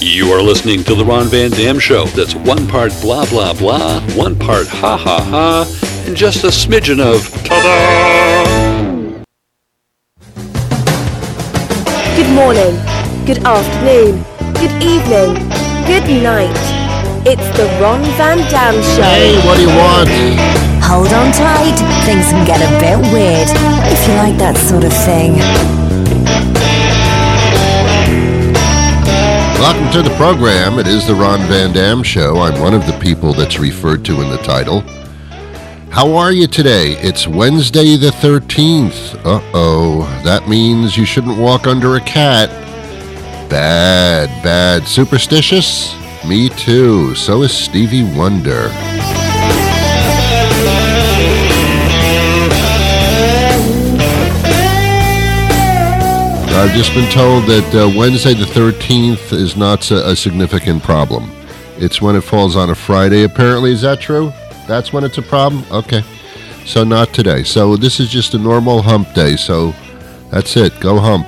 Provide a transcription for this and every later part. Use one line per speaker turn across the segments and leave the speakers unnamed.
You are listening to The Ron Van Dam Show. That's one part blah, blah, blah, one part ha, ha, ha, and just a smidgen of ta-da!
Good morning, good afternoon, good evening, good night. It's The Ron Van Dam Show.
Hey, what do you want?
Hold on tight, things can get a bit weird, if you like that sort of thing.
Welcome to the program. It is the Ron Van Dam Show. I'm one of the people that's referred to in the title. How are you today? It's Wednesday the 13th. Uh-oh. That means you shouldn't walk under a cat. Bad. Superstitious? Me too. So is Stevie Wonder. I've just been told that Wednesday the 13th is not a significant problem. It's when it falls on a Friday, apparently. Is that true? That's when it's a problem? Okay. So not today. So this is just a normal hump day. So that's it. Go hump.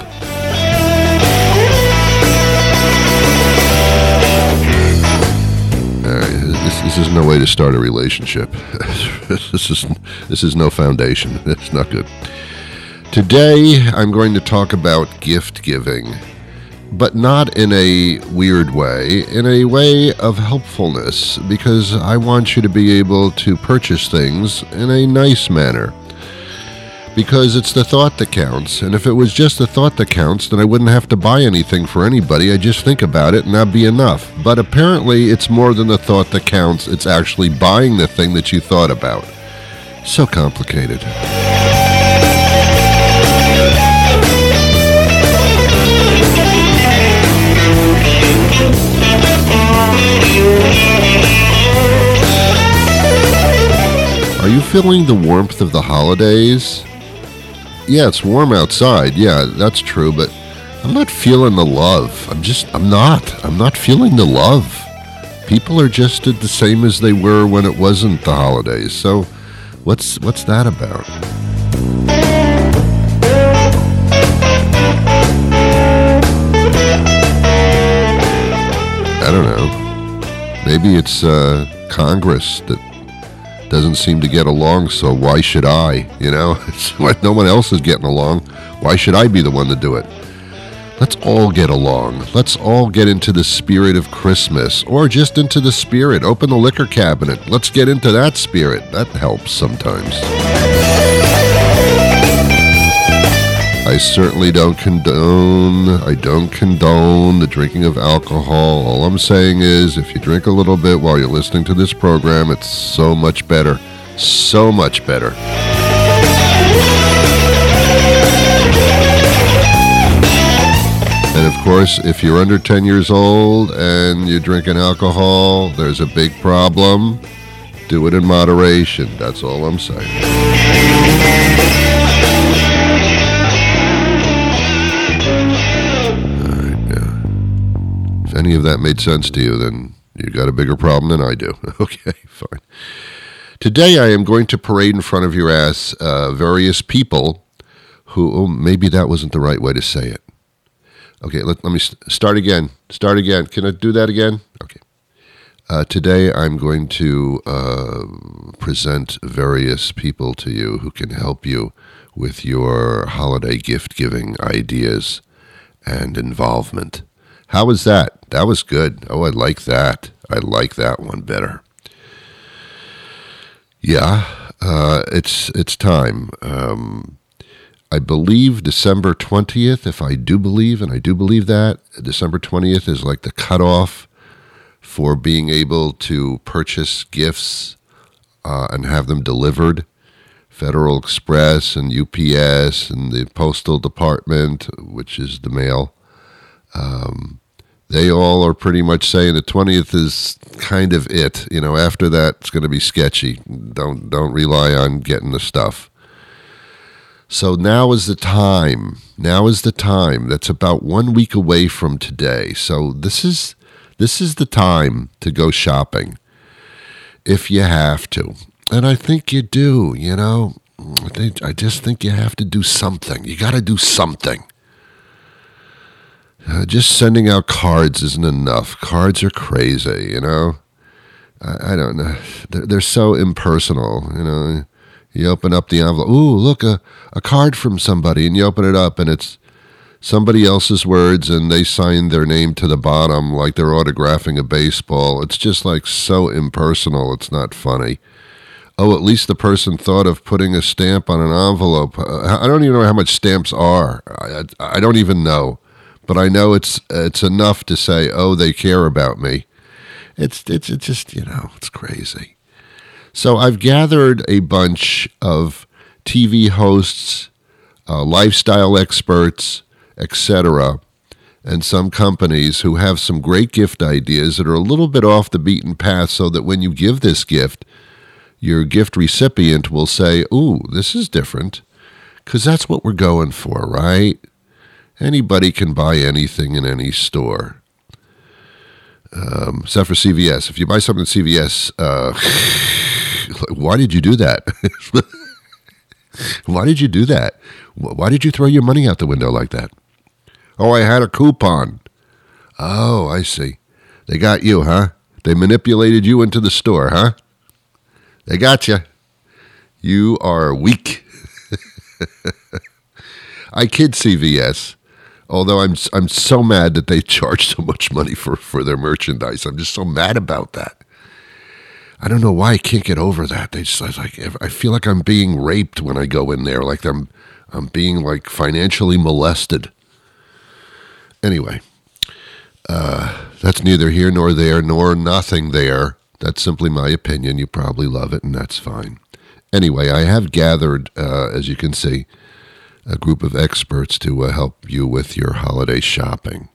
This is no way to start a relationship. This is no foundation. It's not good. Today, I'm going to talk about gift giving, but not in a weird way, in a way of helpfulness, because I want you to be able to purchase things in a nice manner, because it's the thought that counts, and if it was just the thought that counts, then I wouldn't have to buy anything for anybody. I just think about it, and that'd be enough. But apparently, it's more than the thought that counts. It's actually buying the thing that you thought about. So complicated. Are you feeling the warmth of the holidays? Yeah, it's warm outside. Yeah, that's true, but I'm not feeling the love. I'm not feeling the love. People are just the same as they were when it wasn't the holidays. So what's that about? I don't know. Maybe it's Congress that doesn't seem to get along, so why should I? You know, it's like no one else is getting along. Why should I be the one to do it? Let's all get along. Let's all get into the spirit of Christmas, or just into the spirit. Open the liquor cabinet. Let's get into that spirit. That helps sometimes. I certainly don't condone the drinking of alcohol. All I'm saying is, if you drink a little bit while you're listening to this program, it's so much better. So much better. And of course, if you're under 10 years old and you're drinking alcohol, there's a big problem. Do it in moderation. That's all I'm saying. If any of that made sense to you, then you got a bigger problem than I do. Okay, fine. Today I am going to parade in front of your ass various people who, maybe that wasn't the right way to say it. Okay, let me start again. Can I do that again? Okay. Today I'm going to present various people to you who can help you with your holiday gift-giving ideas and involvement. How was that? That was good. Oh, I like that. I like that one better. Yeah, it's time. I believe December 20th, if I do believe, and I do believe that, December 20th is like the cutoff for being able to purchase gifts and have them delivered. Federal Express and UPS and the Postal Department, which is the mail, they all are pretty much saying the 20th is kind of it. You know, after that, it's going to be sketchy. Don't rely on getting the stuff. So now is the time. That's about 1 week away from today. So this is the time to go shopping if you have to. And I think you do, you know. I just think you have to do something. You got to do something. Just sending out cards isn't enough. Cards are crazy, you know. I don't know. They're so impersonal, you know. You open up the envelope. Ooh, look, a card from somebody. And you open it up, and it's somebody else's words, and they sign their name to the bottom like they're autographing a baseball. It's just like so impersonal. It's not funny. Oh, at least the person thought of putting a stamp on an envelope. I don't even know how much stamps are. I don't even know. But I know it's enough to say, oh, they care about me. It's just, you know, it's crazy. So I've gathered a bunch of TV hosts, lifestyle experts, etc., and some companies who have some great gift ideas that are a little bit off the beaten path so that when you give this gift, your gift recipient will say, ooh, this is different, because that's what we're going for, right? Anybody can buy anything in any store. Except for CVS. If you buy something at CVS, why did you do that? Why did you do that? Why did you throw your money out the window like that? Oh, I had a coupon. Oh, I see. They got you, huh? They manipulated you into the store, huh? They got you. You are weak. I kid CVS. Although I'm so mad that they charge so much money for their merchandise. I'm just so mad about that. I don't know why I can't get over that. They just like I feel like I'm being raped when I go in there, like I'm being like financially molested. Anyway, that's neither here nor there, nor nothing there. That's simply my opinion. You probably love it, and that's fine. Anyway, I have gathered, as you can see, a group of experts to help you with your holiday shopping.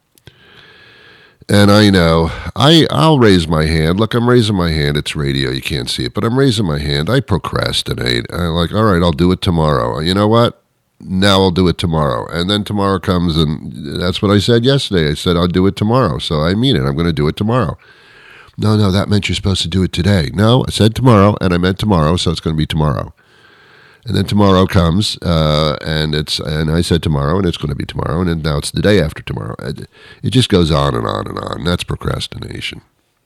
And I know, I'll raise my hand. Look, I'm raising my hand. It's radio. You can't see it, but I'm raising my hand. I procrastinate. I'm like, all right, I'll do it tomorrow. You know what? Now I'll do it tomorrow. And then tomorrow comes, and that's what I said yesterday. I said, I'll do it tomorrow. So I mean it. I'm going to do it tomorrow. No, that meant you're supposed to do it today. No, I said tomorrow, and I meant tomorrow, so it's going to be tomorrow. And then tomorrow comes, and I said tomorrow, and it's going to be tomorrow, and then now it's the day after tomorrow. It just goes on and on and on. That's procrastination.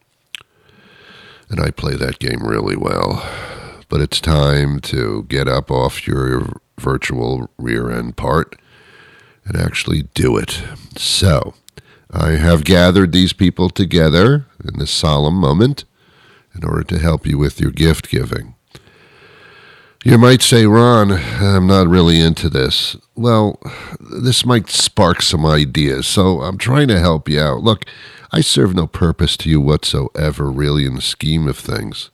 And I play that game really well. But it's time to get up off your virtual rear end part and actually do it. So I have gathered these people together in this solemn moment in order to help you with your gift giving. You might say, Ron, I'm not really into this. Well, this might spark some ideas, so I'm trying to help you out. Look, I serve no purpose to you whatsoever, really, in the scheme of things.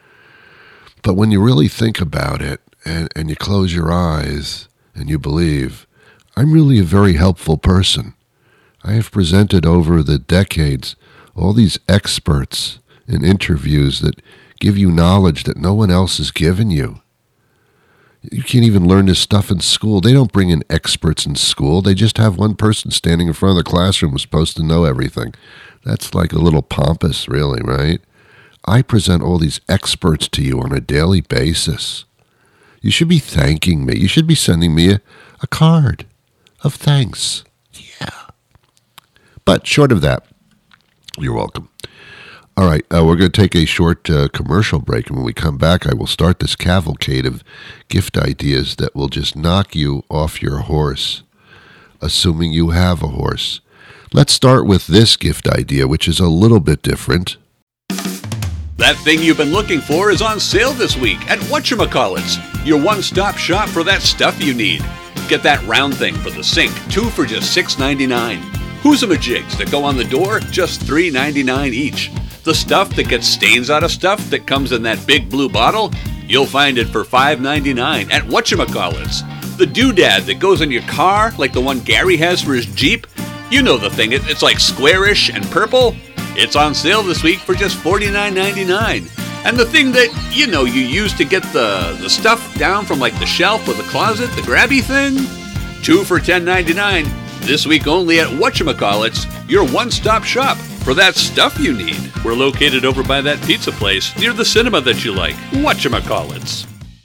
But when you really think about it, and you close your eyes, and you believe, I'm really a very helpful person. I have presented over the decades all these experts in interviews that give you knowledge that no one else has given you. You can't even learn this stuff in school. They don't bring in experts in school. They just have one person standing in front of the classroom who's supposed to know everything. That's like a little pompous, really, right? I present all these experts to you on a daily basis. You should be thanking me. You should be sending me a card of thanks. Yeah. But short of that, you're welcome. All right, we're going to take a short commercial break, and when we come back, I will start this cavalcade of gift ideas that will just knock you off your horse, assuming you have a horse. Let's start with this gift idea, which is a little bit different.
That thing you've been looking for is on sale this week at Whatchamacallits, your one-stop shop for that stuff you need. Get that round thing for the sink, 2 for just $6.99. Hoosamajigs that go on the door, just $3.99 each. The stuff that gets stains out of stuff that comes in that big blue bottle, you'll find it for $5.99 at Whatchamacallits. The doodad that goes in your car, like the one Gary has for his Jeep, you know the thing, it's like squarish and purple. It's on sale this week for just $49.99. And the thing that, you use to get the stuff down from like the shelf or the closet, the grabby thing, 2 for $10.99. This week only at Whatchamacallits, your one-stop shop for that stuff you need. We're located over by that pizza place near the cinema that you like. Whatchamacallits.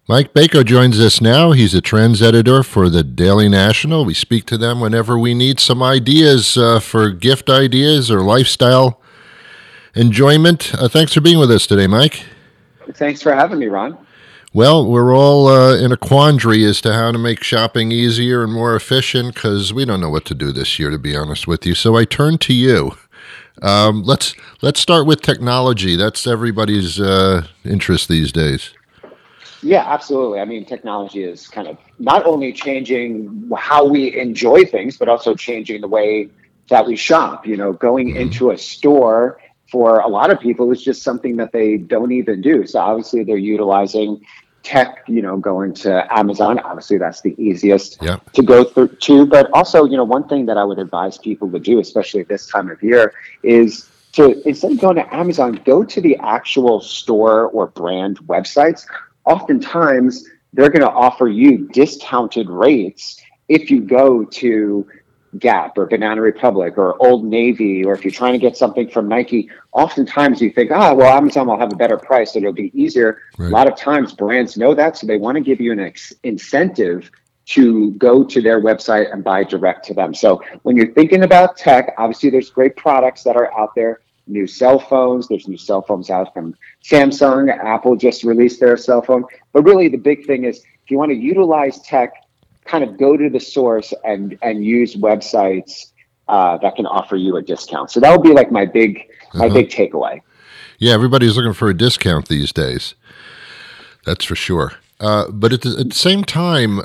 Mike Baco joins us now. He's a trends editor for the Daily National. We speak to them whenever we need some ideas for gift ideas or lifestyle enjoyment. Thanks for being with us today, Mike.
Thanks for having me, Ron.
Well, we're all in a quandary as to how to make shopping easier and more efficient because we don't know what to do this year, to be honest with you. So I turn to you. Let's start with technology. That's everybody's interest these days.
Yeah, absolutely. I mean, technology is kind of not only changing how we enjoy things, but also changing the way that we shop. You know, going into a store for a lot of people is just something that they don't even do. So obviously they're utilizing tech, you know, going to Amazon. Obviously that's the easiest to go through to. But also, you know, one thing that I would advise people to do, especially this time of year, is to, instead of going to Amazon, go to the actual store or brand websites. Oftentimes, they're going to offer you discounted rates if you go to Gap or Banana Republic or Old Navy, or if you're trying to get something from Nike. Oftentimes you think, well, Amazon will have a better price, so it'll be easier. Right. A lot of times brands know that, so they want to give you an incentive to go to their website and buy direct to them. So when you're thinking about tech, obviously there's great products that are out there. New cell phones. There's new cell phones out from Samsung. Apple just released their cell phone. But really the big thing is if you want to utilize tech, kind of go to the source and use websites that can offer you a discount. So that would be like my big takeaway. Yeah,
everybody's looking for a discount these days. That's for sure. But at the same time,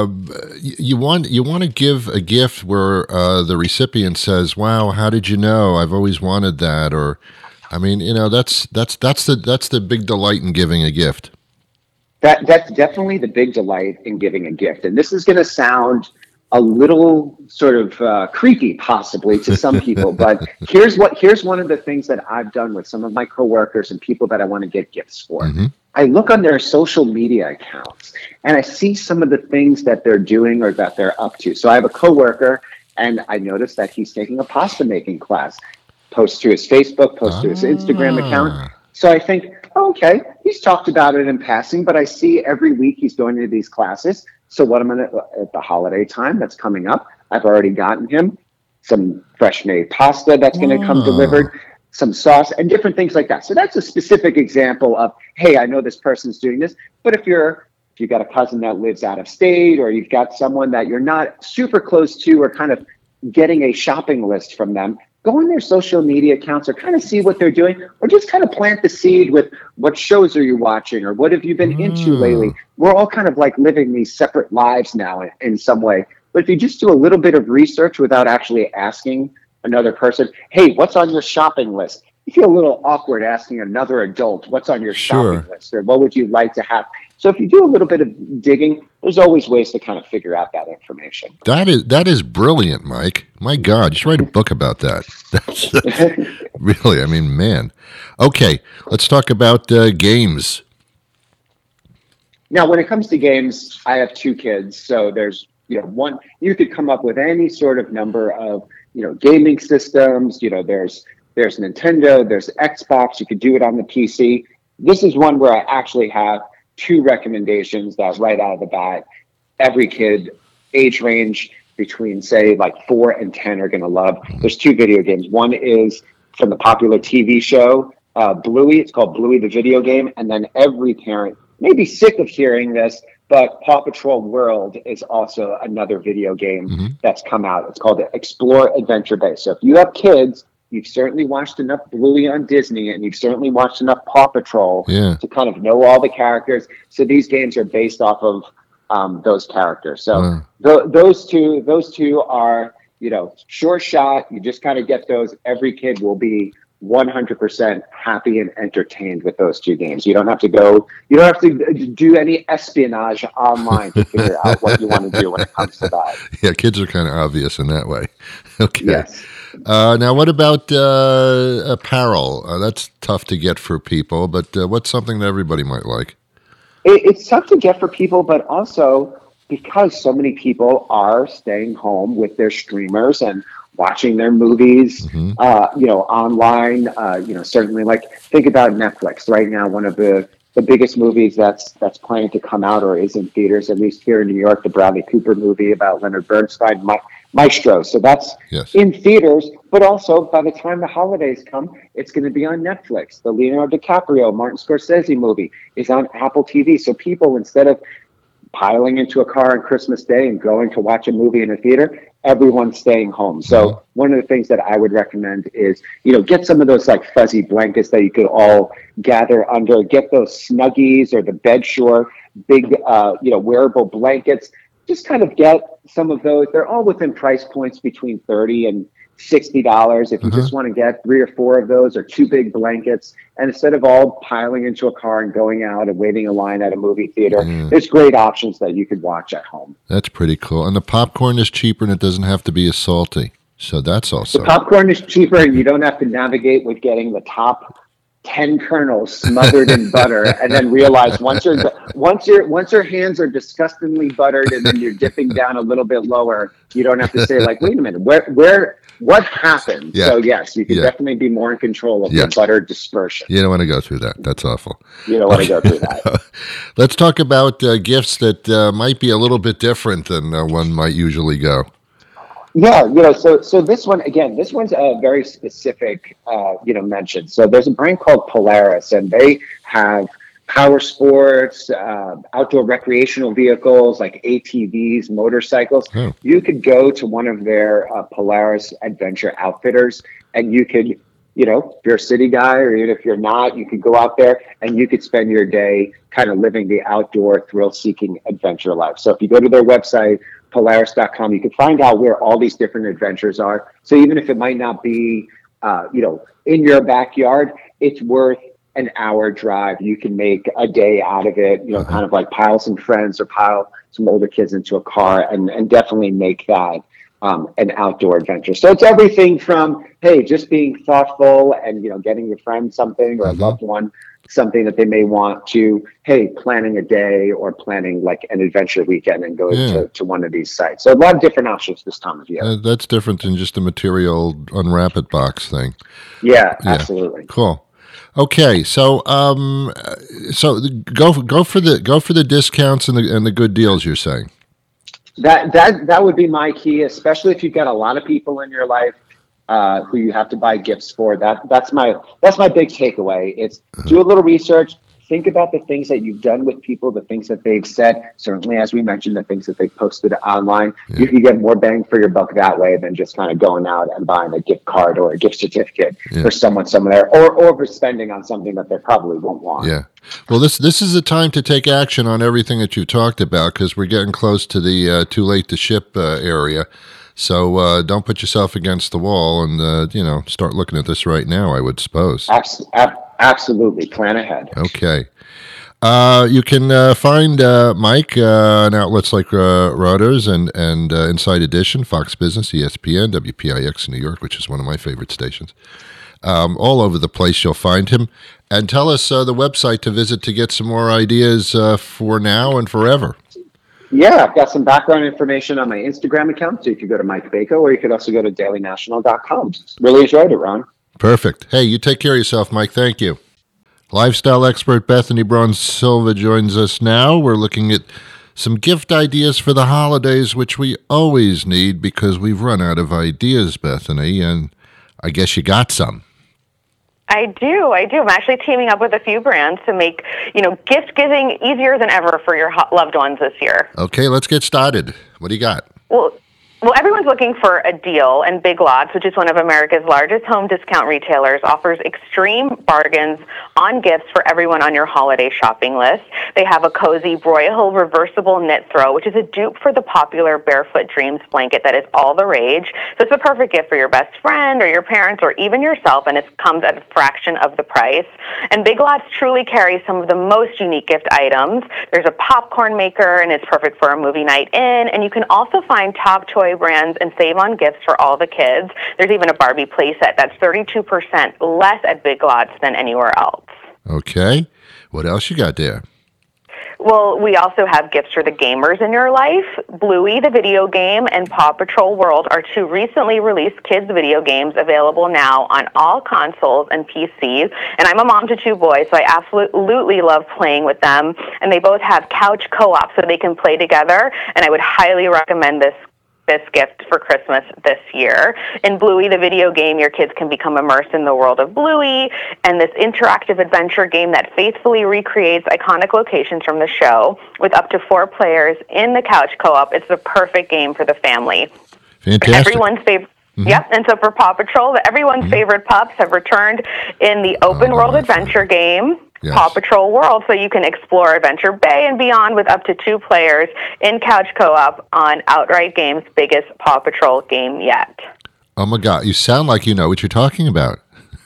you want to give a gift where the recipient says, "Wow, how did you know? I've always wanted that." Or, I mean, you know, that's the big delight in giving a gift.
That's definitely the big delight in giving a gift, and this is going to sound a little sort of creepy, possibly to some people. But here's one of the things that I've done with some of my coworkers and people that I want to get gifts for. Mm-hmm. I look on their social media accounts and I see some of the things that they're doing or that they're up to. So I have a coworker and I noticed that he's taking a pasta making class, posts to his Facebook, posts to his Instagram account. So I think, okay, he's talked about it in passing, but I see every week he's going to these classes. So what I'm going to, at the holiday time that's coming up, I've already gotten him some fresh made pasta that's going to come delivered, some sauce and different things like that. So that's a specific example of, hey, I know this person's doing this. But if you got a cousin that lives out of state, or you've got someone that you're not super close to, or kind of getting a shopping list from them, go on their social media accounts or kind of see what they're doing, or just kind of plant the seed with what shows are you watching or what have you been into lately. We're all kind of like living these separate lives now in some way. But if you just do a little bit of research without actually asking another person, hey, what's on your shopping list? You feel a little awkward asking another adult, what's on your shopping list, or what would you like to have? So if you do a little bit of digging, there's always ways to kind of figure out that information.
That is brilliant, Mike. My God, you should write a book about that. That's really, I mean, man. Okay, let's talk about games.
Now, when it comes to games, I have two kids, so there's one. You could come up with any sort of number of gaming systems. There's Nintendo, there's Xbox. You could do it on the PC. This is one where I actually have two recommendations that right out of the bat, every kid, age range between say like 4 and 10 are going to love. There's two video games. One is from the popular TV show, Bluey. It's called Bluey the Video Game. And then every parent may be sick of hearing this, but Paw Patrol World is also another video game that's come out. It's called Explore Adventure Base. So if you have kids, you've certainly watched enough Bluey on Disney, and you've certainly watched enough Paw Patrol to kind of know all the characters. So these games are based off of those characters. So those two are, sure shot. You just kind of get those. Every kid will be 100% happy and entertained with those two games. You don't have to do any espionage online to figure out what you want to do when it comes to that.
Yeah, kids are kind of obvious in that way. Okay.
Yes.
Now, what about apparel? That's tough to get for people, but what's something that everybody might like?
It's tough to get for people, but also because so many people are staying home with their streamers and watching their movies, online, certainly like think about Netflix right now. One of the the biggest movies that's planning to come out or is in theaters, at least here in New York, the Bradley Cooper movie about Leonard Bernstein, Maestro. So that's in theaters, but also by the time the holidays come, it's going to be on Netflix. The Leonardo DiCaprio, Martin Scorsese movie is on Apple TV. So people, instead of piling into a car on Christmas Day and going to watch a movie in a theater, everyone's staying home. So one of the things that I would recommend is, get some of those like fuzzy blankets that you could all gather under, get those Snuggies or the Bedshore, big, wearable blankets. Just kind of get some of those. They're all within price points between $30 and $60. If you just want to get 3 or 4 of those or 2 big blankets, and instead of all piling into a car and going out and waiting in line at a movie theater, there's great options that you could watch at home.
That's pretty cool. And the popcorn is cheaper and it doesn't have to be as salty. So that's also...
The popcorn is cheaper and you don't have to navigate with getting the top 10 kernels smothered in butter and then realize once your hands are disgustingly buttered and then you're dipping down a little bit lower, you don't have to say like, wait a minute, what happened? So yes, you can definitely be more in control of the butter dispersion.
You don't want to go through that. That's awful.
You don't want to go through that.
Let's talk about gifts that might be a little bit different than one might usually go.
Yeah, so this one's a very specific, mention. So there's a brand called Polaris, and they have power sports, outdoor recreational vehicles like ATVs, motorcycles. You could go to one of their Polaris Adventure Outfitters, and you could, if you're a city guy or even if you're not, you could go out there and you could spend your day kind of living the outdoor thrill-seeking adventure life. So if you go to their website, Polaris.com, you can find out where all these different adventures are. So even if it might not be, in your backyard, it's worth an hour drive. You can make a day out of it, kind of like pile some friends or pile some older kids into a car and definitely make that an outdoor adventure. So it's everything from, hey, just being thoughtful and, getting your friend something or a loved one something that they may want to, hey, planning a day or planning like an adventure weekend and going to one of these sites. So a lot of different options this time of year.
That's different than just a material unwrap it box thing.
Yeah, absolutely.
Cool. Okay, so so go for the discounts and the good deals you're saying.
That would be my key, especially if you've got a lot of people in your life who you have to buy gifts for. That's my big takeaway. It's do a little research, think about the things that you've done with people, the things that they've said. Certainly, as we mentioned, the things that they've posted online. You can get more bang for your buck that way than just kind of going out and buying a gift card or a gift certificate for someone somewhere, or for spending on something that they probably won't want.
Yeah. Well, this is a time to take action on everything that you've talked about because we're getting close to the too late to ship area. So don't put yourself against the wall and, start looking at this right now, I would suppose.
Absolutely. Plan ahead.
Okay. You can find Mike on outlets like Reuters and Inside Edition, Fox Business, ESPN, WPIX in New York, which is one of my favorite stations. All over the place you'll find him. And tell us the website to visit to get some more ideas for now and forever.
Yeah, I've got some background information on my Instagram account, so you could go to Mike Bako, or you could also go to dailynational.com. Really enjoyed it, Ron.
Perfect. Hey, you take care of yourself, Mike. Thank you. Lifestyle expert Bethany Braun-Silva joins us now. We're looking at some gift ideas for the holidays, which we always need because we've run out of ideas, Bethany, and I guess you got some.
I do. I'm actually teaming up with a few brands to make, gift giving easier than ever for your loved ones this year.
Okay, let's get started. What do you got?
Well, everyone's looking for a deal, and Big Lots, which is one of America's largest home discount retailers, offers extreme bargains on gifts for everyone on your holiday shopping list. They have a cozy Broyhill reversible knit throw, which is a dupe for the popular Barefoot Dreams blanket that is all the rage. So it's the perfect gift for your best friend or your parents or even yourself, and it comes at a fraction of the price. And Big Lots truly carries some of the most unique gift items. There's a popcorn maker, and it's perfect for a movie night in, and you can also find top toy brands and save on gifts for all the kids. There's even a Barbie playset that's 32% less at Big Lots than anywhere else.
Okay. What else you got there?
Well, we also have gifts for the gamers in your life. Bluey, the video game, and Paw Patrol World are two recently released kids' video games available now on all consoles and PCs. And I'm a mom to two boys, so I absolutely love playing with them. And they both have couch co-op, so they can play together. And I would highly recommend this gift for Christmas this year. In Bluey, the video game, your kids can become immersed in the world of Bluey, and this interactive adventure game that faithfully recreates iconic locations from the show with up to 4 players in the couch co-op. It's the perfect game for the family.
Fantastic.
Everyone's favorite. Mm-hmm. Yep, and so for Paw Patrol, everyone's favorite pups have returned in the open world adventure game. Yes. Paw Patrol World, so you can explore Adventure Bay and beyond with up to 2 players in couch co-op on Outright Games' biggest Paw Patrol game yet.
Oh my God, you sound like you know what you're talking about.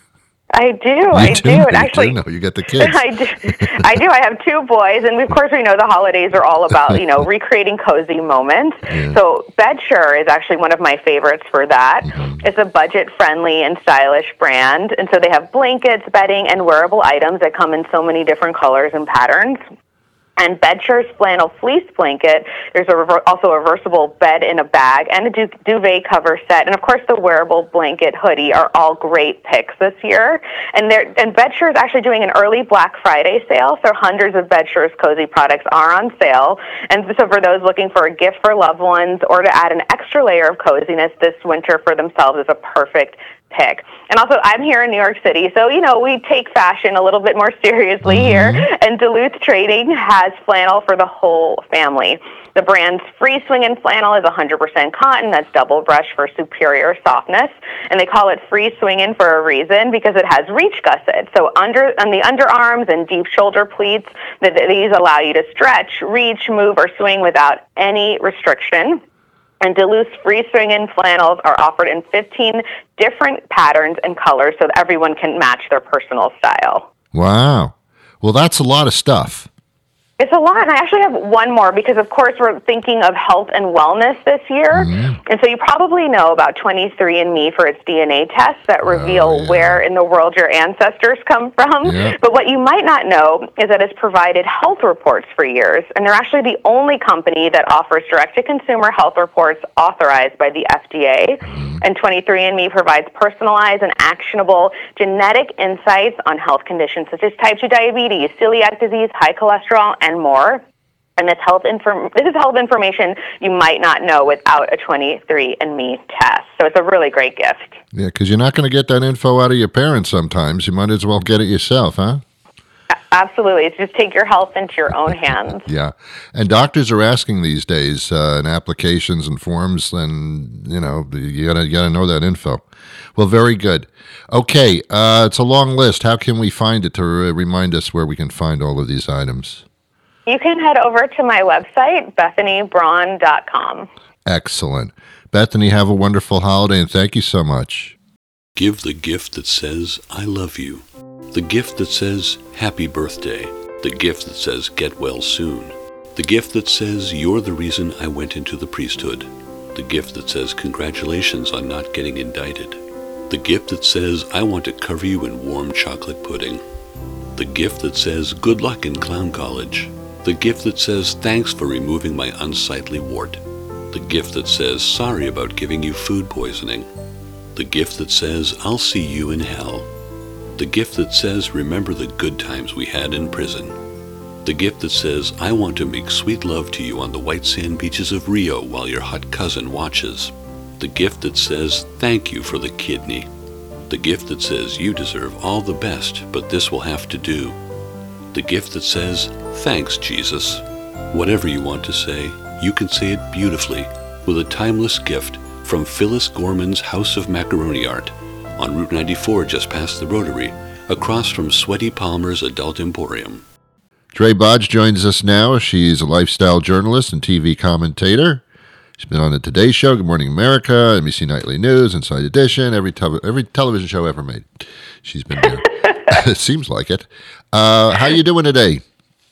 I do.
And actually, you know, you get the kids.
I do. I have 2 boys, and of course we know the holidays are all about, recreating cozy moments. Yeah. So Bedsure is actually one of my favorites for that. Mm-hmm. It's a budget-friendly and stylish brand, and so they have blankets, bedding, and wearable items that come in so many different colors and patterns. And Bedsure's flannel fleece blanket, there's also a reversible bed in a bag and a duvet cover set. And, of course, the wearable blanket hoodie are all great picks this year. And Bedsure is actually doing an early Black Friday sale, so hundreds of Bedsure's cozy products are on sale. And so for those looking for a gift for loved ones or to add an extra layer of coziness this winter for themselves is a perfect pick. And also, I'm here in New York City, so, we take fashion a little bit more seriously here, and Duluth Trading has flannel for the whole family. The brand's Free Swingin' flannel is 100% cotton that's double brushed for superior softness, and they call it Free Swingin' for a reason because it has reach gussets. So on the underarms and deep shoulder pleats, these allow you to stretch, reach, move, or swing without any restriction. And Duluth's Free Swingin' flannels are offered in 15 different patterns and colors so that everyone can match their personal style.
Wow. Well, that's a lot of stuff.
It's a lot, and I actually have one more because, of course, we're thinking of health and wellness this year. Mm-hmm. And so you probably know about 23andMe for its DNA tests that reveal where in the world your ancestors come from. Yeah. But what you might not know is that it's provided health reports for years, and they're actually the only company that offers direct-to-consumer health reports authorized by the FDA. Mm-hmm. And 23andMe provides personalized and actionable genetic insights on health conditions such as type 2 diabetes, celiac disease, high cholesterol, and more. And this is health information you might not know without a 23andMe test. So it's a really great gift.
Yeah, because you're not going to get that info out of your parents sometimes. You might as well get it yourself, huh?
Absolutely. It's just take your health into your own hands.
Yeah. And doctors are asking these days in applications and forms, and, you gotta know that info. Well, very good. Okay. It's a long list. How can we find it to remind us where we can find all of these items?
You can head over to my website, BethanyBraun.com.
Excellent. Bethany, have a wonderful holiday, and thank you so much.
Give the gift that says, I love you. The gift that says, happy birthday. The gift that says, get well soon. The gift that says, you're the reason I went into the priesthood. The gift that says, congratulations on not getting indicted. The gift that says, I want to cover you in warm chocolate pudding. The gift that says, good luck in clown college. The gift that says, thanks for removing my unsightly wart. The gift that says, sorry about giving you food poisoning. The gift that says, I'll see you in hell. The gift that says, remember the good times we had in prison. The gift that says, I want to make sweet love to you on the white sand beaches of Rio while your hot cousin watches. The gift that says, thank you for the kidney. The gift that says, you deserve all the best, but this will have to do. The gift that says, thanks, Jesus. Whatever you want to say, you can say it beautifully with a timeless gift from Phyllis Gorman's House of Macaroni Art on Route 94 just past the Rotary, across from Sweaty Palmer's Adult Emporium.
Dre Bodge joins us now. She's a lifestyle journalist and TV commentator. She's been on the Today Show, Good Morning America, NBC Nightly News, Inside Edition, every television show ever made. She's been there. It seems like it. How you doing today?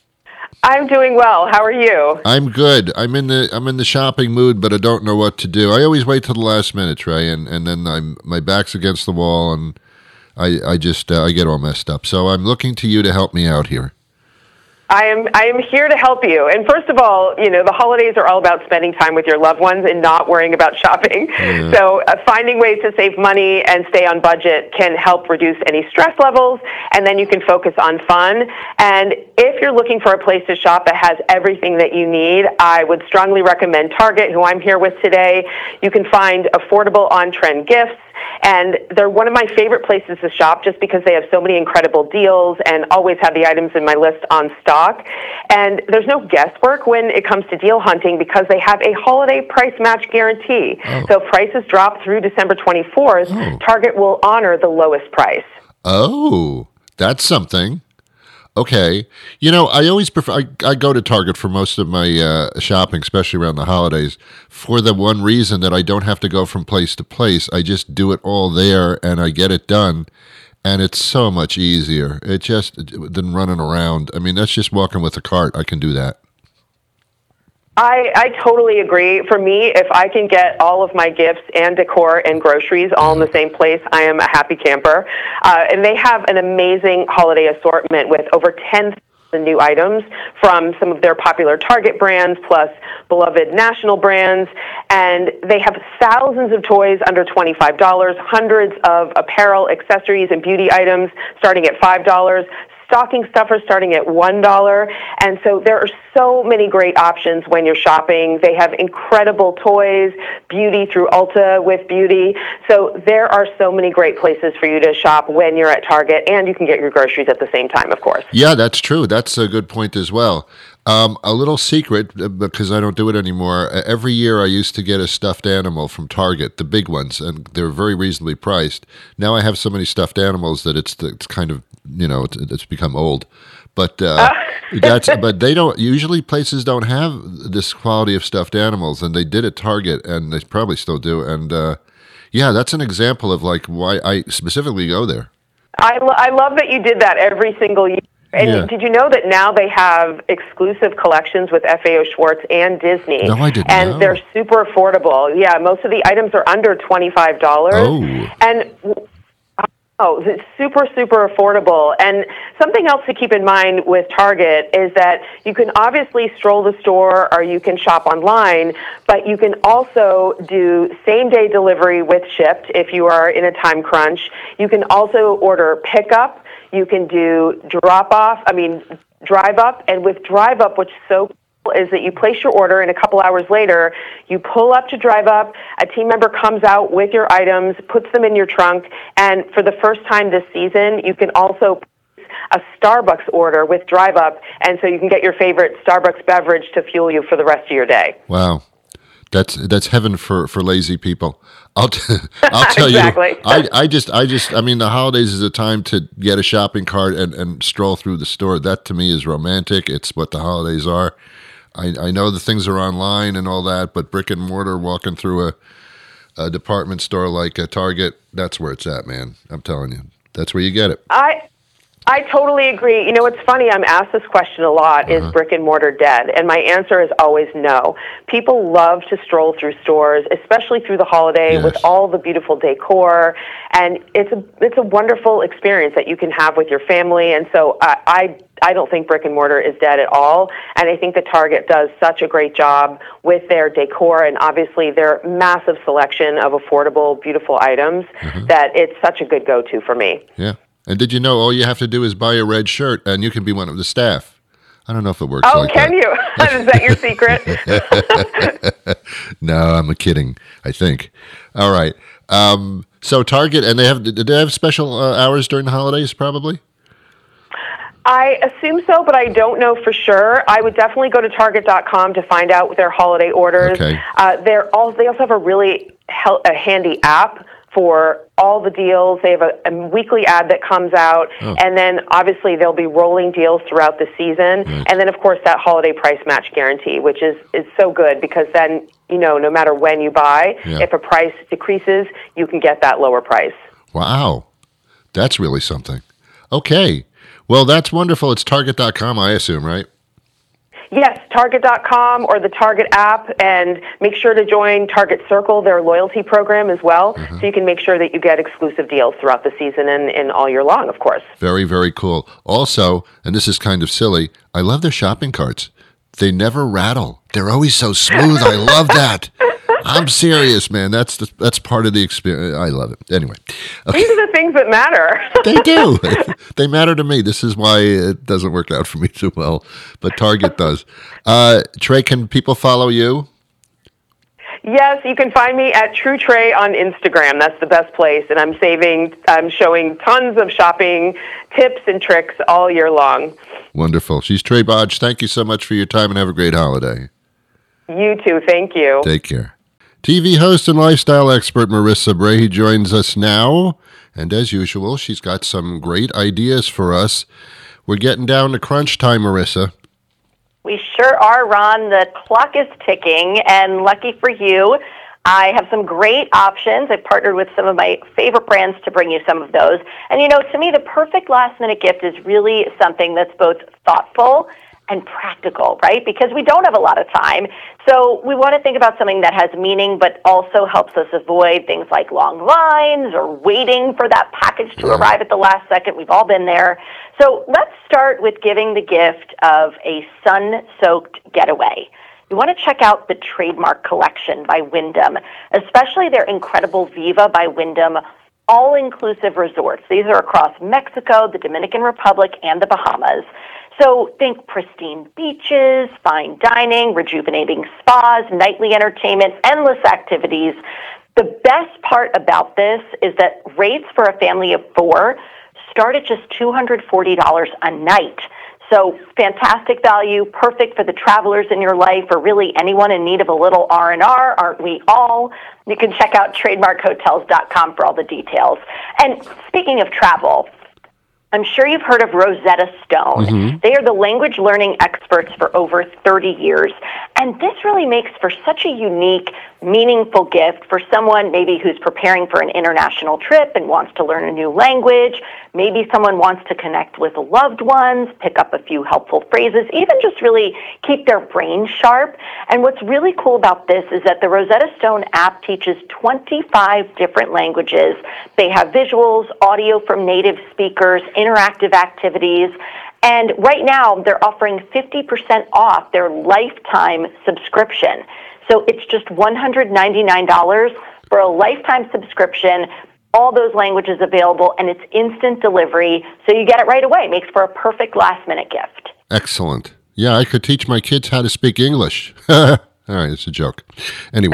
I'm doing well. How are you?
I'm good. I'm in the shopping mood, but I don't know what to do. I always wait till the last minute, Trey, and then my back's against the wall, and I get all messed up. So I'm looking to you to help me out here.
I am here to help you. And first of all, the holidays are all about spending time with your loved ones and not worrying about shopping. Yeah. So finding ways to save money and stay on budget can help reduce any stress levels, and then you can focus on fun. And if you're looking for a place to shop that has everything that you need, I would strongly recommend Target, who I'm here with today. You can find affordable on-trend gifts, and they're one of my favorite places to shop just because they have so many incredible deals and always have the items in my list on stock. And there's no guesswork when it comes to deal hunting because they have a holiday price match guarantee. Oh. So if prices drop through December 24th, Target will honor the lowest price.
Oh, that's something. Okay. I always prefer, I go to Target for most of my shopping, especially around the holidays, for the one reason that I don't have to go from place to place. I just do it all there and I get it done. And it's so much easier. It just, than running around. I mean, that's just walking with a cart. I can do that.
I totally agree. For me, if I can get all of my gifts and decor and groceries all in the same place, I am a happy camper. And they have an amazing holiday assortment with over 10,000 new items from some of their popular Target brands plus beloved national brands. And they have thousands of toys under $25, hundreds of apparel, accessories, and beauty items starting at $5. Stocking stuffers starting at $1. And so there are so many great options when you're shopping. They have incredible toys, beauty through Ulta with beauty. So there are so many great places for you to shop when you're at Target, and you can get your groceries at the same time, of course.
Yeah, that's true. That's a good point as well. A little secret, because I don't do it anymore. Every year I used to get a stuffed animal from Target, the big ones, and they're very reasonably priced. Now I have so many stuffed animals that it's kind of, it's become old. But but they don't, usually places don't have this quality of stuffed animals, and they did at Target, and they probably still do. And that's an example of like why I specifically go there.
I love that you did that every single year. And did you know that now they have exclusive collections with FAO Schwarz and Disney?
No, I didn't know.
And they're super affordable. Yeah, most of the items are under $25.
Oh.
And it's super, super affordable. And something else to keep in mind with Target is that you can obviously stroll the store or you can shop online, but you can also do same-day delivery with Shipt if you are in a time crunch. You can also order pickup. You can do drive up. And with drive up, which is so cool, is that you place your order and a couple hours later, you pull up to drive up, a team member comes out with your items, puts them in your trunk, and for the first time this season, you can also a Starbucks order with drive up, and so you can get your favorite Starbucks beverage to fuel you for the rest of your day.
Wow. That's heaven for lazy people. I'll tell
exactly.
you. I mean, the holidays is a time to get a shopping cart and stroll through the store. That to me is romantic. It's what the holidays are. I know the things are online and all that, but brick and mortar, walking through a department store like a Target, that's where it's at, man. I'm telling you, that's where you get it.
I totally agree. It's funny, I'm asked this question a lot, is brick and mortar dead? And my answer is always no. People love to stroll through stores, especially through the holiday with all the beautiful decor. And it's a wonderful experience that you can have with your family. And so I don't think brick and mortar is dead at all. And I think that Target does such a great job with their decor and obviously their massive selection of affordable, beautiful items that it's such a good go-to for me.
Yeah. And did you know all you have to do is buy a red shirt and you can be one of the staff? I don't know if it works like that.
Oh, can you? Is that your secret?
No, I'm kidding, I think. All right. So Target, and do they have special hours during the holidays probably?
I assume so, but I don't know for sure. I would definitely go to Target.com to find out their holiday orders.
Okay.
They also have a really handy app for all the deals. They have a weekly ad that comes out, and then obviously there'll be rolling deals throughout the season. And then, of course, that holiday price match guarantee, which is so good because then, no matter when you buy, if a price decreases, you can get that lower price.
Wow. That's really something. Okay. Well, that's wonderful. It's Target.com, I assume, right?
Yes, Target.com or the Target app, and make sure to join Target Circle, their loyalty program as well, so you can make sure that you get exclusive deals throughout the season and all year long, of course.
Very, very cool. Also, and this is kind of silly, I love their shopping carts. They never rattle. They're always so smooth. I love that. I'm serious, man. That's part of the experience. I love it. Anyway. Okay.
These are the things that matter.
They do. They matter to me. This is why it doesn't work out for me too well, but Target does. Trey, can people follow you?
Yes, you can find me at True Trey on Instagram. That's the best place, and I'm showing tons of shopping tips and tricks all year long.
Wonderful. She's Trey Bodge. Thank you so much for your time, and have a great holiday.
You too. Thank you.
Take care. TV host and lifestyle expert Marissa Brahe joins us now, and as usual, she's got some great ideas for us. We're getting down to crunch time, Marissa.
We sure are, Ron. The clock is ticking, and lucky for you, I have some great options. I've partnered with some of my favorite brands to bring you some of those. And, to me, the perfect last-minute gift is really something that's both thoughtful and practical, right? Because we don't have a lot of time. So we want to think about something that has meaning, but also helps us avoid things like long lines or waiting for that package to arrive at the last second. We've all been there. So let's start with giving the gift of a sun-soaked getaway. You want to check out the Trademark Collection by Wyndham, especially their incredible Viva by Wyndham all-inclusive resorts. These are across Mexico, the Dominican Republic, and the Bahamas. So think pristine beaches, fine dining, rejuvenating spas, nightly entertainment, endless activities. The best part about this is that rates for a family of 4 start at just $240 a night. So fantastic value, perfect for the travelers in your life or really anyone in need of a little R&R, aren't we all? You can check out trademarkhotels.com for all the details. And speaking of travel, I'm sure you've heard of Rosetta Stone. Mm-hmm. They are the language learning experts for over 30 years. And this really makes for such a unique, meaningful gift for someone maybe who's preparing for an international trip and wants to learn a new language. Maybe someone wants to connect with loved ones, pick up a few helpful phrases, even just really keep their brain sharp. And what's really cool about this is that the Rosetta Stone app teaches 25 different languages. They have visuals, audio from native speakers, interactive activities, and right now they're offering 50% off their lifetime subscription. So it's just $199 for a lifetime subscription, all those languages available, and it's instant delivery, so you get it right away. Makes for a perfect last-minute gift.
Excellent. Yeah, I could teach my kids how to speak English. All right, it's a joke. Anyway.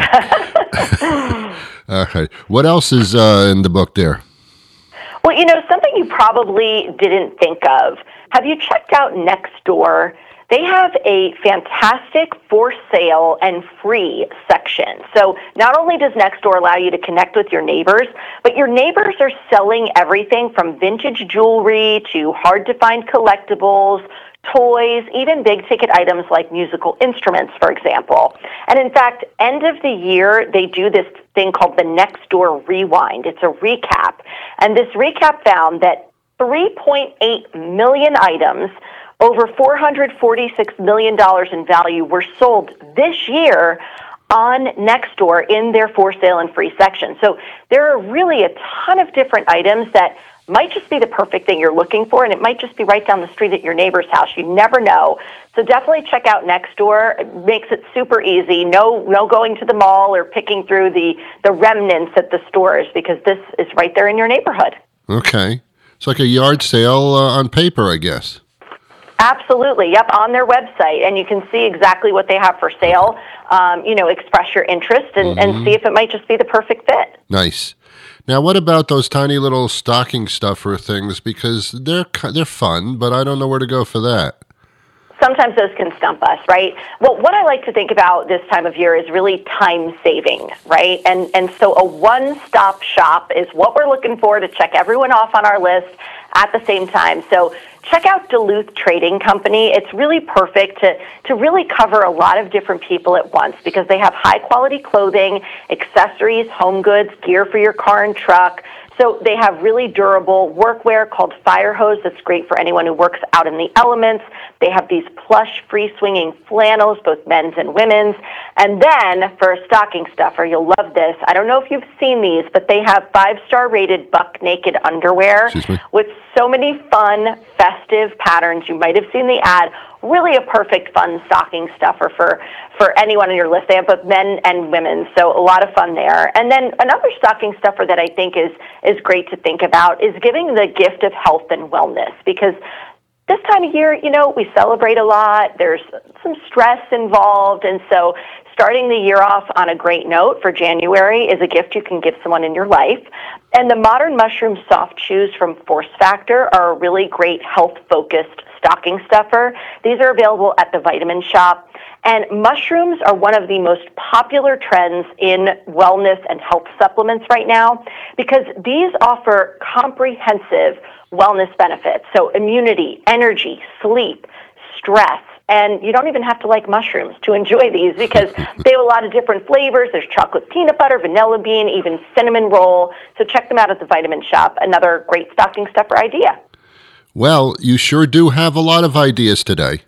All right. What else is in the book there?
Well, something you probably didn't think of. Have you checked out Nextdoor? They have a fantastic for sale and free section. So not only does Nextdoor allow you to connect with your neighbors, but your neighbors are selling everything from vintage jewelry to hard-to-find collectibles, toys, even big-ticket items like musical instruments, for example. And in fact, end of the year, they do this thing called the Nextdoor Rewind. It's a recap. And this recap found that 3.8 million items, over $446 million in value, were sold this year on Nextdoor in their for sale and free section. So there are really a ton of different items that might just be the perfect thing you're looking for, and it might just be right down the street at your neighbor's house. You never know. So definitely check out Nextdoor. It makes it super easy. No going to the mall or picking through the remnants at the stores, because this is right there in your neighborhood.
Okay. It's like a yard sale on paper, I guess.
Absolutely. Yep, on their website. And you can see exactly what they have for sale, express your interest and see if it might just be the perfect fit.
Nice. Now, what about those tiny little stocking stuffer things? Because they're fun, but I don't know where to go for that.
Sometimes those can stump us, right? Well, what I like to think about this time of year is really time saving, right? And so a one-stop shop is what we're looking for to check everyone off on our list at the same time. So check out Duluth Trading Company. It's really perfect to really cover a lot of different people at once, because they have high-quality clothing, accessories, home goods, gear for your car and truck. So they have really durable workwear called Fire Hose that's great for anyone who works out in the elements. They have these plush, free-swinging flannels, both men's and women's. And then for a stocking stuffer, you'll love this. I don't know if you've seen these, but they have 5-star rated Buck Naked underwear with so many fun, festive patterns. You might have seen the ad. Really a perfect fun stocking stuffer for anyone on your list. They have both men and women, so a lot of fun there. And then another stocking stuffer that I think is great to think about is giving the gift of health and wellness, because this time of year, we celebrate a lot. There's some stress involved, and so starting the year off on a great note for January is a gift you can give someone in your life. And the Modern Mushroom Soft Chews from Force Factor are a really great health-focused stocking stuffer. These are available at the Vitamin Shop. And mushrooms are one of the most popular trends in wellness and health supplements right now because these offer comprehensive wellness benefits. So immunity, energy, sleep, stress. And you don't even have to like mushrooms to enjoy these because they have a lot of different flavors. There's chocolate peanut butter, vanilla bean, even cinnamon roll. So check them out at the Vitamin Shop. Another great stocking stuffer idea.
Well, you sure do have a lot of ideas today.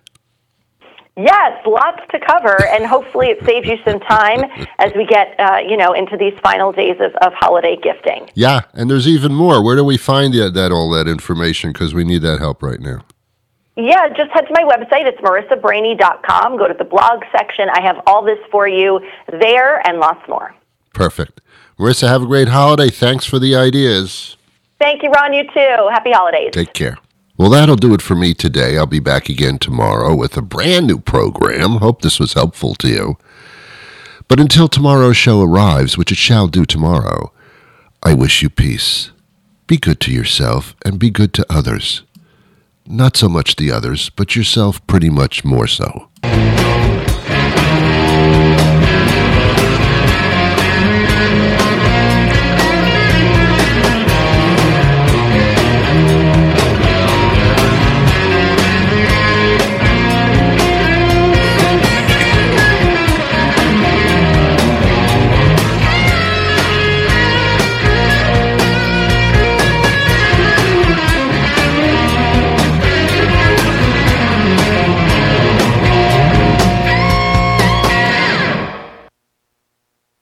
Yes, lots to cover, and hopefully it saves you some time as we get, into these final days of holiday gifting.
Yeah, and there's even more. Where do we find all that information? Because we need that help right now.
Yeah, just head to my website. It's marissabrahney.com. Go to the blog section. I have all this for you there and lots more.
Perfect. Marissa, have a great holiday. Thanks for the ideas.
Thank you, Ron. You too. Happy holidays.
Take care. Well, that'll do it for me today. I'll be back again tomorrow with a brand new program. Hope this was helpful to you. But until tomorrow's show arrives, which it shall do tomorrow, I wish you peace. Be good to yourself and be good to others. Not so much the others, but yourself pretty much more so.